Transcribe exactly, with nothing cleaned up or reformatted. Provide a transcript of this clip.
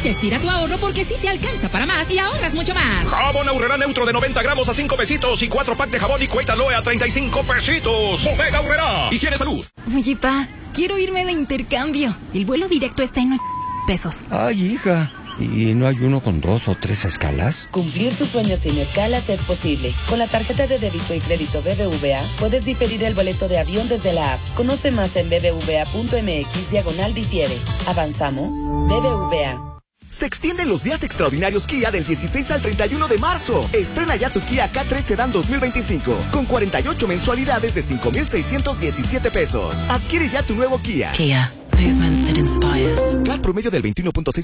Ya estira tu ahorro porque sí te alcanza para más y ahorras mucho más. Jabón Aurrerá neutro de noventa gramos a cinco pesitos y cuatro pack de jabón y Cueta Loe a treinta y cinco pesitos. Bodega Aurrerá. Higiene Salud. Oye, pa, quiero irme de intercambio. El vuelo directo está en pesos. Ay, hija. ¿Y no hay uno con dos o tres escalas? Cumplir tus sueños sin escalas es posible. Con la tarjeta de débito y crédito B B V A, puedes diferir el boleto de avión desde la app. Conoce más en bbva.mx diagonal difiere. ¿Avanzamos? B B V A. Se extienden los días extraordinarios Kia del dieciséis al treinta y uno de marzo. Estrena ya tu Kia K tres Sedan dos mil veinticinco con cuarenta y ocho mensualidades de cinco mil seiscientos diecisiete pesos. Adquiere ya tu nuevo Kia. Kia. Movement that inspires. C A T promedio del veintiuno punto seis